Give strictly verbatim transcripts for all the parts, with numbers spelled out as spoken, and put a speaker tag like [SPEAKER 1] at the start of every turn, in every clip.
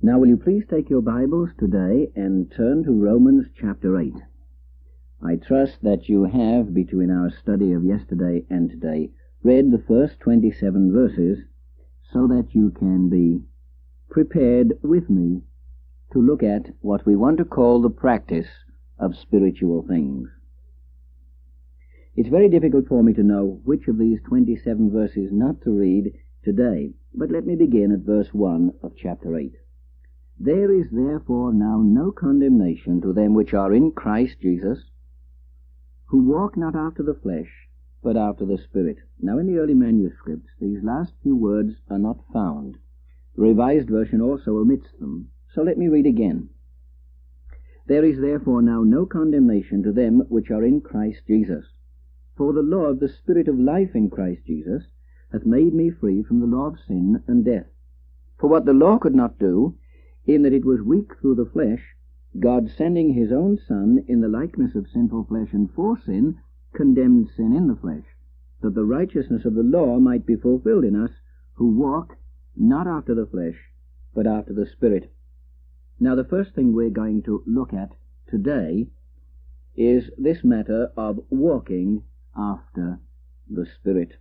[SPEAKER 1] Now will you please take your Bibles today and turn to Romans chapter eight. I trust that you have, between our study of yesterday and today, read the first twenty-seven verses so that you can be prepared with me to look at what we want to call the practice of spiritual things. It's very difficult for me to know which of these twenty-seven verses not to read today, but let me begin at verse one of chapter eight. There is therefore now no condemnation to them which are in Christ Jesus, who walk not after the flesh, but after the Spirit. Now in the early manuscripts, these last few words are not found. The Revised Version also omits them, so let me read again. There is therefore now no condemnation to them which are in Christ Jesus. For the law of the Spirit of life in Christ Jesus hath made me free from the law of sin and death. For what the law could not do, in that it was weak through the flesh, God sending his own Son in the likeness of sinful flesh and for sin, condemned sin in the flesh, that the righteousness of the law might be fulfilled in us, who walk not after the flesh, but after the Spirit. Now the first thing we're going to look at today is this matter of walking after the Spirit.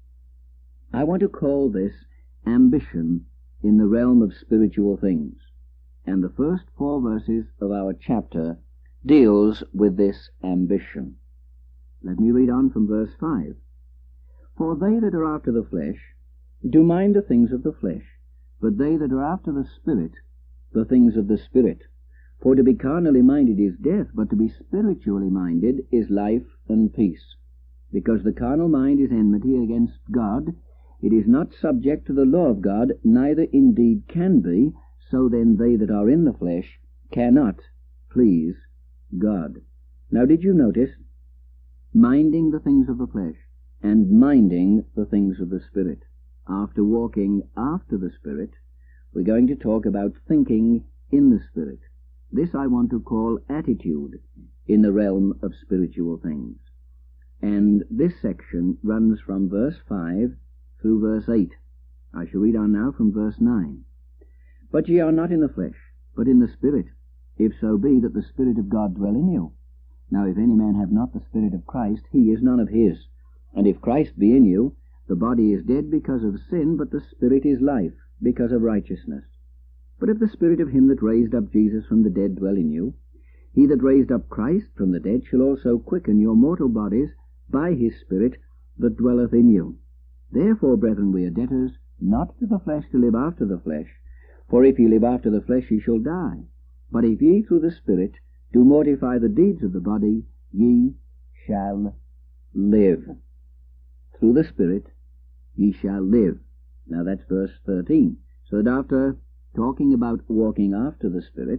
[SPEAKER 1] I want to call this ambition in the realm of spiritual things. And the first four verses of our chapter deals with this ambition. Let me read on from verse five. For they that are after the flesh do mind the things of the flesh, but they that are after the Spirit, the things of the Spirit. For to be carnally minded is death, but to be spiritually minded is life and peace. Because the carnal mind is enmity against God, it is not subject to the law of God, neither indeed can be. So then they that are in the flesh cannot please God. Now did you notice minding the things of the flesh and minding the things of the Spirit? After walking after the Spirit, we're going to talk about thinking in the Spirit. This I want to call attitude in the realm of spiritual things. And this section runs from verse five through verse eight. I shall read on now from verse nine. But ye are not in the flesh, but in the Spirit, if so be that the Spirit of God dwell in you. Now if any man have not the Spirit of Christ, he is none of his. And if Christ be in you, the body is dead because of sin, but the Spirit is life, because of righteousness. But if the Spirit of him that raised up Jesus from the dead dwell in you, he that raised up Christ from the dead shall also quicken your mortal bodies by his Spirit that dwelleth in you. Therefore, brethren, we are debtors, not to the flesh to live after the flesh. For if ye live after the flesh, ye shall die. But if ye through the Spirit do mortify the deeds of the body, ye shall live. Through the Spirit ye shall live. Now that's verse thirteen. So that after talking about walking after the Spirit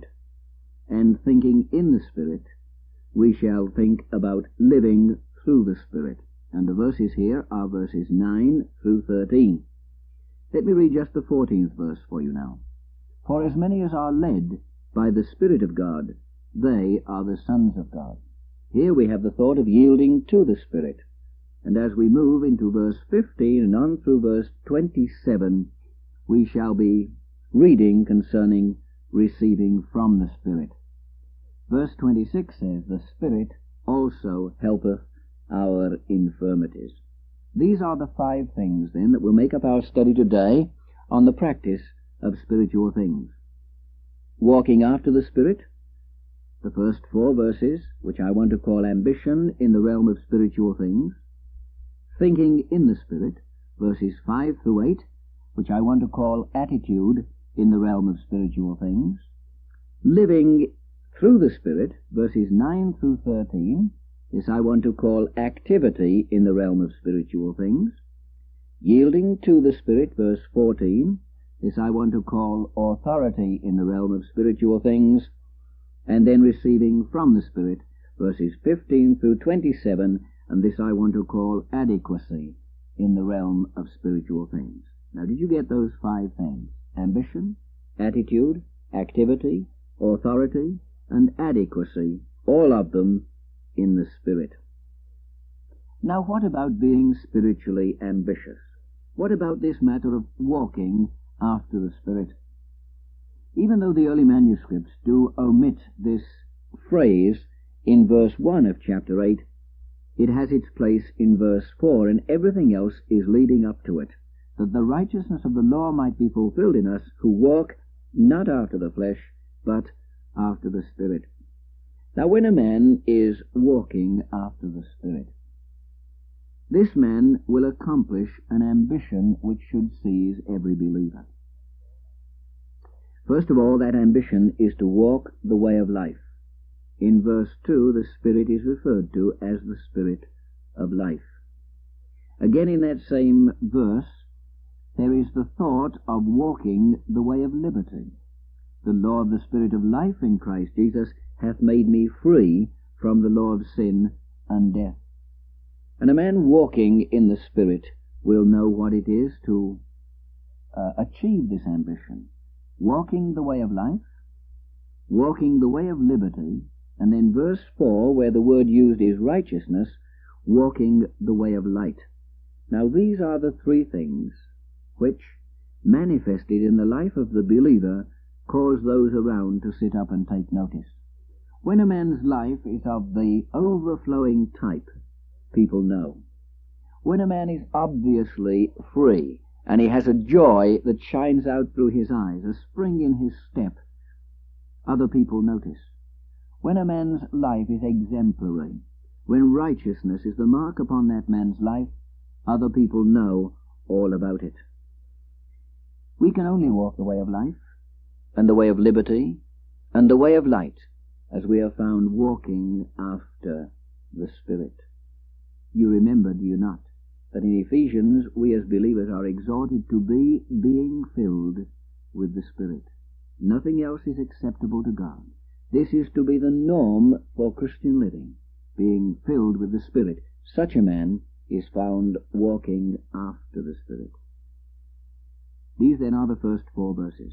[SPEAKER 1] and thinking in the Spirit, we shall think about living through the Spirit. And the verses here are verses nine through thirteen. Let me read just the fourteenth verse for you now. For as many as are led by the Spirit of God, they are the sons of God. Here we have the thought of yielding to the Spirit. And as we move into verse fifteen and on through verse twenty-seven, we shall be reading concerning receiving from the Spirit. Verse twenty-six says, The Spirit also helpeth our infirmities. These are the five things, then, that will make up our study today on the practice of spiritual things. Walking after the Spirit, the first four verses, which I want to call ambition in the realm of spiritual things. Thinking in the Spirit, verses five through eight, which I want to call attitude in the realm of spiritual things. Living through the Spirit, verses nine through thirteen, this I want to call activity in the realm of spiritual things. Yielding to the Spirit, verse fourteen, this I want to call authority in the realm of spiritual things. And then receiving from the Spirit, verses fifteen through twenty-seven, and this I want to call adequacy in the realm of spiritual things. Now, did you get those five things? Ambition, attitude, activity, authority, and adequacy, all of them in the Spirit. Now, what about being spiritually ambitious? What about this matter of walking after the Spirit? Even though the early manuscripts do omit this phrase in verse one of chapter eight, it has its place in verse four, and everything else is leading up to it, that the righteousness of the law might be fulfilled in us who walk not after the flesh, but after the Spirit. Now, when a man is walking after the Spirit, this man will accomplish an ambition which should seize every believer. First of all, that ambition is to walk the way of life. In verse two, the Spirit is referred to as the Spirit of life. Again, in that same verse, there is the thought of walking the way of liberty. The law of the Spirit of life in Christ Jesus hath made me free from the law of sin and death. And a man walking in the Spirit will know what it is to uh, achieve this ambition. Walking the way of life, walking the way of liberty, and then verse four, where the word used is righteousness, walking the way of light. Now these are the three things which, manifested in the life of the believer, cause those around to sit up and take notice. When a man's life is of the overflowing type, people know. When a man is obviously free, and he has a joy that shines out through his eyes, a spring in his step, other people notice. When a man's life is exemplary, when righteousness is the mark upon that man's life, other people know all about it. We can only walk the way of life, and the way of liberty, and the way of light, as we are found walking after the Spirit. You remember, do you not, that in Ephesians we as believers are exhorted to be being filled with the Spirit. Nothing else is acceptable to God. This is to be the norm for Christian living, being filled with the Spirit. Such a man is found walking after the Spirit. These then are the first four verses.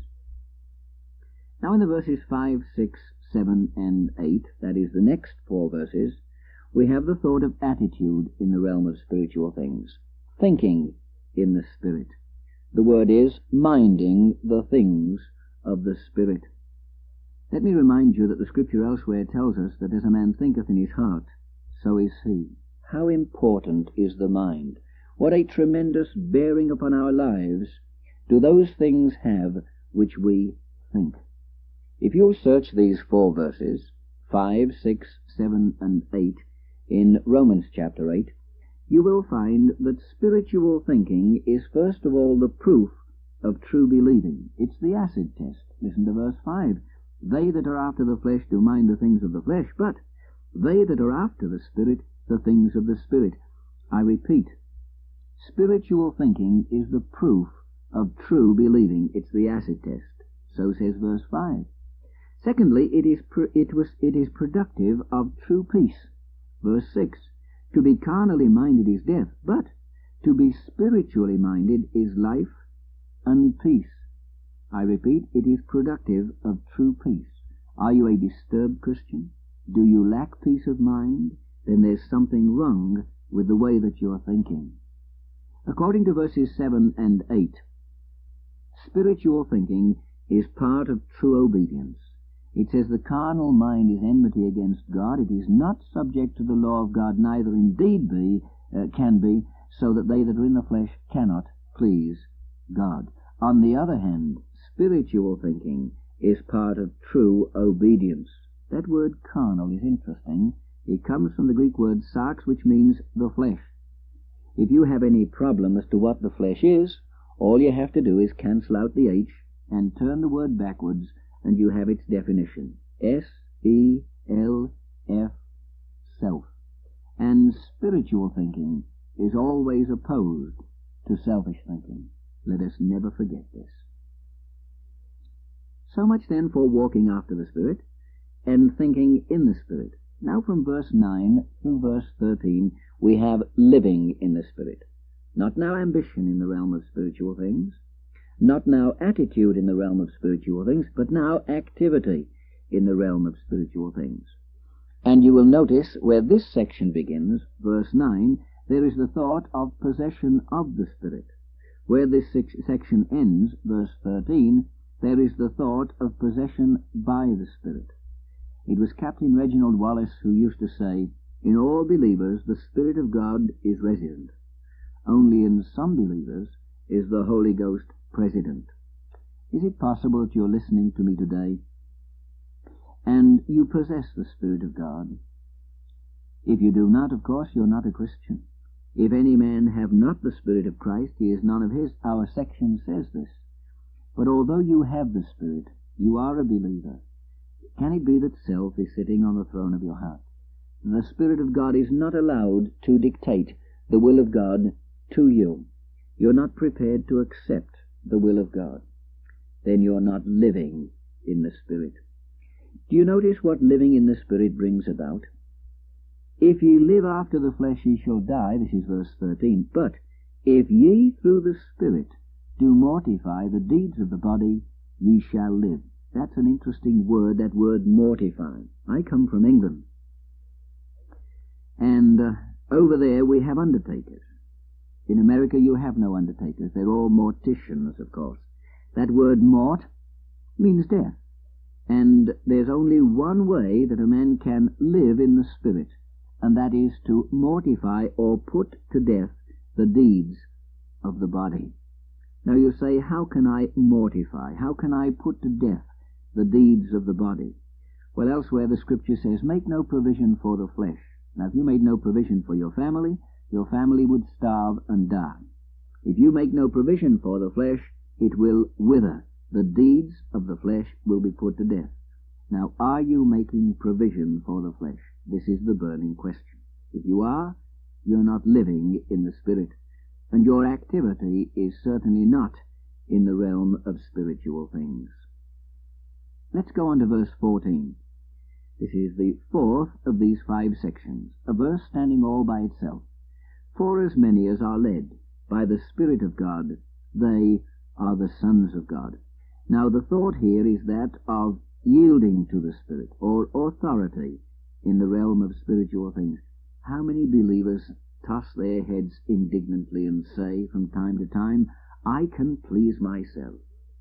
[SPEAKER 1] Now in the verses five, six, seven, and eight, that is the next four verses, we have the thought of attitude in the realm of spiritual things, thinking in the Spirit. The word is minding the things of the Spirit. Let me remind you that the Scripture elsewhere tells us that as a man thinketh in his heart, so is he. How important is the mind? What a tremendous bearing upon our lives do those things have which we think. If you'll search these four verses, five, six, seven, and eight, in Romans chapter eight, you will find that spiritual thinking is first of all the proof of true believing. It's the acid test. Listen to verse five. They that are after the flesh do mind the things of the flesh, but they that are after the Spirit, the things of the Spirit. I repeat, spiritual thinking is the proof of true believing. It's the acid test. So says verse five. Secondly, it is, pr- it, was, it is productive of true peace. Verse six, to be carnally minded is death, but to be spiritually minded is life and peace. I repeat, it is productive of true peace. Are you a disturbed Christian? Do you lack peace of mind? Then there's something wrong with the way that you're thinking. According to verses seven and eight, spiritual thinking is part of true obedience. It says the carnal mind is enmity against God. It is not subject to the law of God, neither indeed be, uh, can be, so that they that are in the flesh cannot please God. On the other hand, spiritual thinking is part of true obedience. That word carnal is interesting. It comes from the Greek word sarx, which means the flesh. If you have any problem as to what the flesh is, all you have to do is cancel out the H and turn the word backwards, and you have its definition. S E L F, self. And spiritual thinking is always opposed to selfish thinking. Let us never forget this. So much then for walking after the Spirit and thinking in the Spirit. Now from verse nine through verse thirteen we have living in the Spirit. Not now ambition in the realm of spiritual things, not now attitude in the realm of spiritual things, but now activity in the realm of spiritual things. And you will notice where this section begins, verse nine, there is the thought of possession of the Spirit. Where this section ends, verse thirteen, there is the thought of possession by the Spirit. It was Captain Reginald Wallace who used to say, "In all believers the Spirit of God is resident. Only in some believers is the Holy Ghost president." Is it possible that you're listening to me today and you possess the Spirit of God? If you do not, of course, you're not a Christian. If any man have not the Spirit of Christ, he is none of his. Our section says this. But although you have the Spirit, you are a believer. Can it be that self is sitting on the throne of your heart? The Spirit of God is not allowed to dictate the will of God to you. You're not prepared to accept the will of God. Then you're not living in the Spirit. Do you notice what living in the Spirit brings about? If ye live after the flesh, ye shall die. This is verse thirteen. But if ye through the Spirit do mortify the deeds of the body, ye shall live. That's an interesting word, that word mortify. I come from England. And uh, over there we have undertakers. In America you have no undertakers. They're all morticians, of course. That word mort means death. And there's only one way that a man can live in the Spirit, and that is to mortify or put to death the deeds of the body. Now you say, how can I mortify? How can I put to death the deeds of the body? Well, elsewhere the Scripture says, make no provision for the flesh. Now, if you made no provision for your family, your family would starve and die. If you make no provision for the flesh, it will wither. The deeds of the flesh will be put to death. Now, are you making provision for the flesh? This is the burning question. If you are, you're not living in the Spirit, and your activity is certainly not in the realm of spiritual things. Let's go on to verse fourteen. This is the fourth of these five sections, a verse standing all by itself. For as many as are led by the Spirit of God, they are the sons of God. Now the thought here is that of yielding to the Spirit, or authority in the realm of spiritual things. How many believers toss their heads indignantly and say from time to time, I can please myself?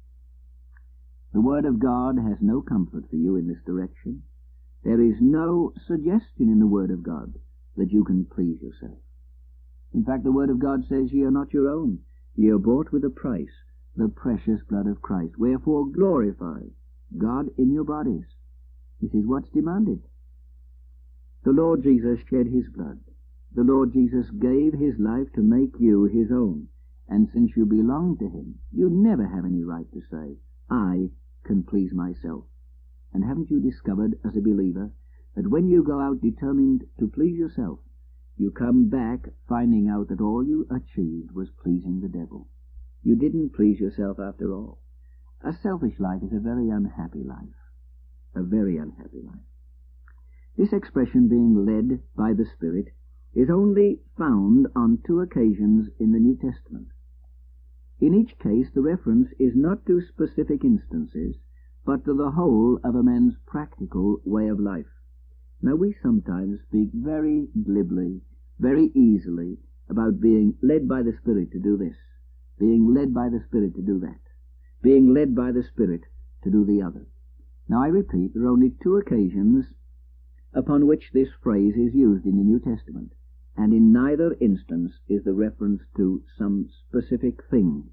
[SPEAKER 1] The Word of God has no comfort for you in this direction. There is no suggestion in the Word of God that you can please yourself. In fact, the Word of God says, ye are not your own. Ye are bought with a price, the precious blood of Christ. Wherefore glorify God in your bodies. This is what's demanded. The Lord Jesus shed his blood. The Lord Jesus gave his life to make you his own. And since you belong to him, you never have any right to say, I can please myself. And haven't you discovered as a believer that when you go out determined to please yourself, you come back finding out that all you achieved was pleasing the devil? You didn't please yourself after all. A selfish life is a very unhappy life. A very unhappy life. This expression, being led by the Spirit, is only found on two occasions in the New Testament. In each case, the reference is not to specific instances, but to the whole of a man's practical way of life. Now, we sometimes speak very glibly, very easily, about being led by the Spirit to do this, being led by the Spirit to do that, being led by the Spirit to do the other. Now, I repeat, there are only two occasions upon which this phrase is used in the New Testament, and in neither instance is the reference to some specific thing.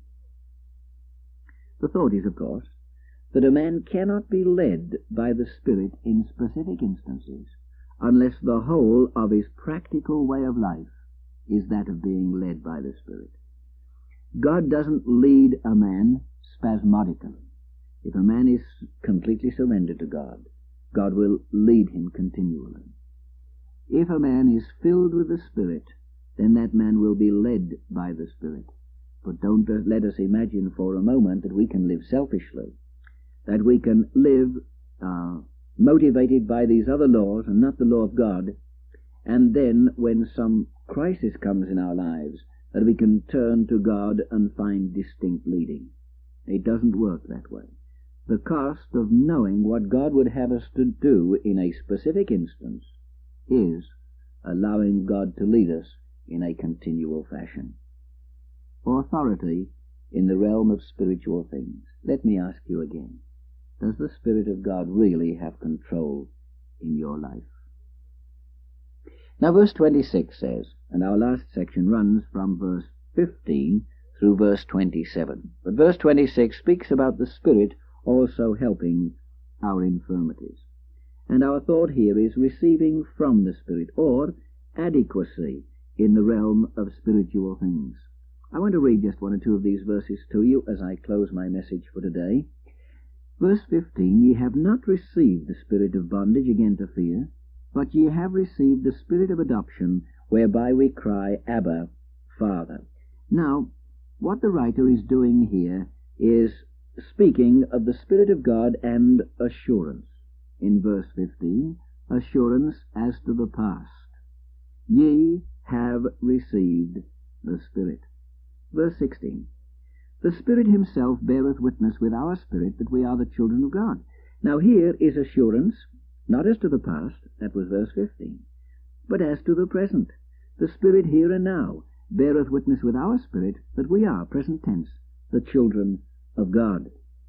[SPEAKER 1] The thought is, of course, that a man cannot be led by the Spirit in specific instances unless the whole of his practical way of life is that of being led by the Spirit. God doesn't lead a man spasmodically. If a man is completely surrendered to God, God will lead him continually. If a man is filled with the Spirit, then that man will be led by the Spirit. But don't let us imagine for a moment that we can live selfishly, that we can live uh, motivated by these other laws and not the law of God, and then when some crisis comes in our lives, that we can turn to God and find distinct leading. It doesn't work that way. The cost of knowing what God would have us to do in a specific instance is allowing God to lead us in a continual fashion. Authority in the realm of spiritual things. Let me ask you again, does the Spirit of God really have control in your life? Now verse twenty-six says, and our last section runs from verse fifteen through verse twenty-seven. But verse twenty-six speaks about the Spirit also helping our infirmities. And our thought here is receiving from the Spirit, or adequacy in the realm of spiritual things. I want to read just one or two of these verses to you as I close my message for today. Verse fifteen, ye have not received the spirit of bondage again to fear, but ye have received the Spirit of adoption, whereby we cry, Abba, Father. Now, what the writer is doing here is speaking of the Spirit of God and assurance. In verse fifteen, assurance as to the past. Ye have received the Spirit. Verse sixteen, the Spirit himself beareth witness with our spirit that we are the children of God. Now here is assurance, not as to the past, that was verse fifteen, but as to the present. The Spirit here and now beareth witness with our spirit that we are, present tense, the children of God.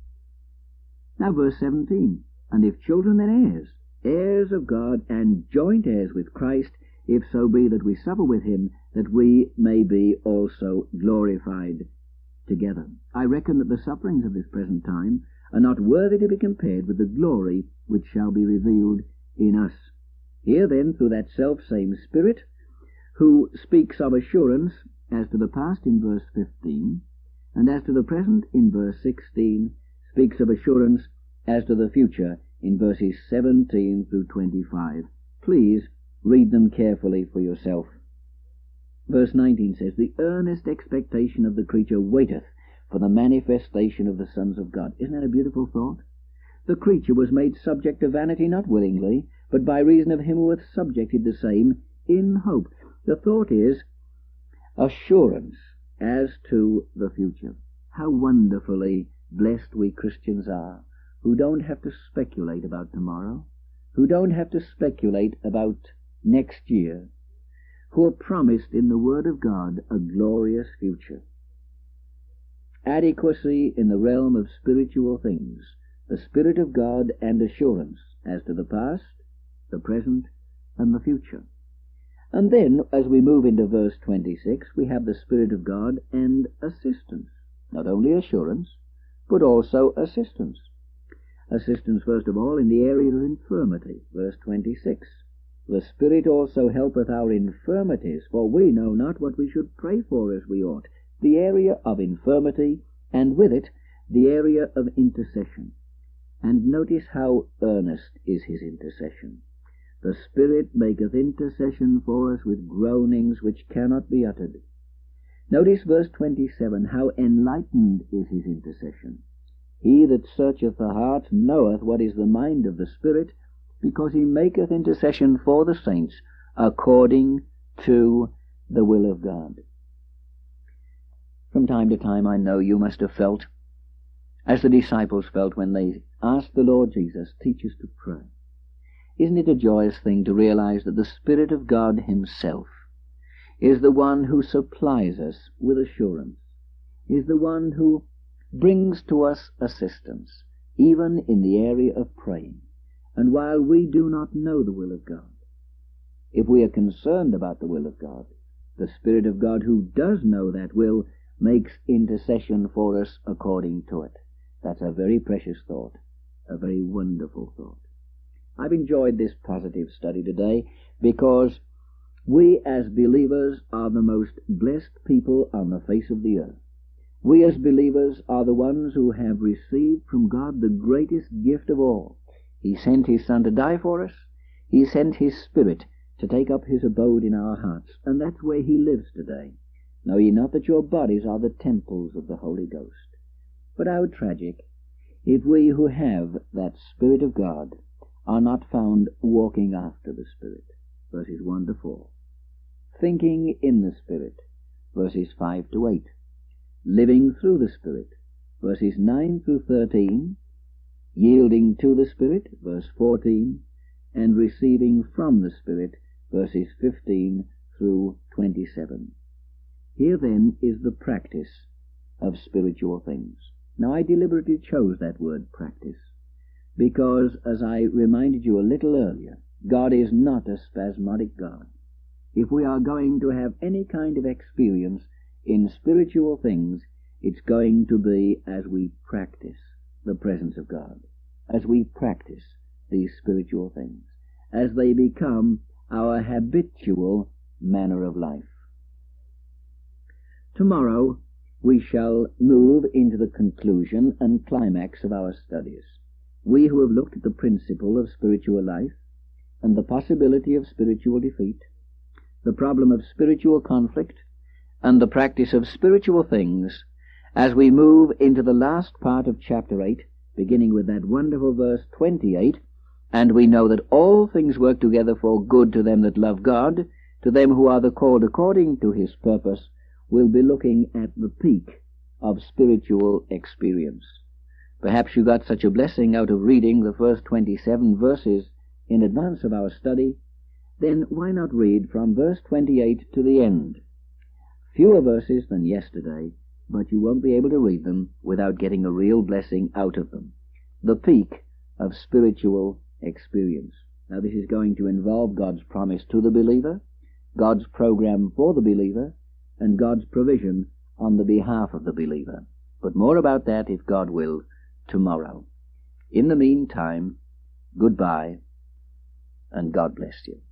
[SPEAKER 1] Now verse seventeen, and if children then heirs, heirs of God, and joint heirs with Christ, if so be that we suffer with him, that we may be also glorified together. I reckon that the sufferings of this present time are not worthy to be compared with the glory which shall be revealed in us. Here then, through that self-same Spirit, who speaks of assurance as to the past in verse fifteen, and as to the present in verse sixteen, speaks of assurance as to the future in verses seventeen through twenty-five. Please read them carefully for yourself. Verse nineteen says, the earnest expectation of the creature waiteth for the manifestation of the sons of God. Isn't that a beautiful thought? The creature was made subject to vanity not willingly, but by reason of him who hath subjected the same in hope. The thought is assurance as to the future. How wonderfully blessed we Christians are, who don't have to speculate about tomorrow, who don't have to speculate about next year, who are promised in the Word of God a glorious future. Adequacy in the realm of spiritual things, the Spirit of God, and assurance as to the past, the present, and the future. And then, as we move into verse twenty-six, we have the Spirit of God and assistance. Not only assurance, but also assistance. Assistance, first of all, in the area of infirmity. Verse twenty-six. The Spirit also helpeth our infirmities, for we know not what we should pray for as we ought. The area of infirmity, and with it, the area of intercession. And notice how earnest is his intercession. The Spirit maketh intercession for us with groanings which cannot be uttered. Notice verse twenty-seven, how enlightened is his intercession. He that searcheth the heart knoweth what is the mind of the Spirit, because he maketh intercession for the saints according to the will of God. From time to time, I know you must have felt, as the disciples felt when they asked the Lord Jesus, teach us to pray. Isn't it a joyous thing to realize that the Spirit of God himself is the one who supplies us with assurance, is the one who brings to us assistance, even in the area of praying. And while we do not know the will of God, if we are concerned about the will of God, the Spirit of God who does know that will makes intercession for us according to it. That's a very precious thought, a very wonderful thought. I've enjoyed this positive study today because we as believers are the most blessed people on the face of the earth. We as believers are the ones who have received from God the greatest gift of all. He sent his Son to die for us. He sent his Spirit to take up his abode in our hearts, and that's where he lives today. Know ye not that your bodies are the temples of the Holy Ghost? But how tragic if we who have that Spirit of God are not found walking after the Spirit. Verses one to four. Thinking in the Spirit. Verses five to eight. Living through the Spirit. Verses nine through thirteen. Yielding to the Spirit. Verse fourteen. And receiving from the Spirit. Verses fifteen through twenty-seven. Here then is the practice of spiritual things. Now, I deliberately chose that word practice because, as I reminded you a little earlier, God is not a spasmodic God. If we are going to have any kind of experience in spiritual things, it's going to be as we practice the presence of God, as we practice these spiritual things, as they become our habitual manner of life. Tomorrow we shall move into the conclusion and climax of our studies. We who have looked at the principle of spiritual life and the possibility of spiritual defeat, the problem of spiritual conflict, and the practice of spiritual things, as we move into the last part of chapter eight, beginning with that wonderful verse twenty-eight, and we know that all things work together for good to them that love God, to them who are the called according to his purpose, we'll be looking at the peak of spiritual experience. Perhaps you got such a blessing out of reading the first twenty-seven verses in advance of our study, then why not read from verse twenty-eight to the end? Fewer verses than yesterday, but you won't be able to read them without getting a real blessing out of them. The peak of spiritual experience. Now, this is going to involve God's promise to the believer, God's program for the believer, and God's provision on the behalf of the believer. But more about that, if God will, tomorrow. In the meantime, goodbye, and God bless you.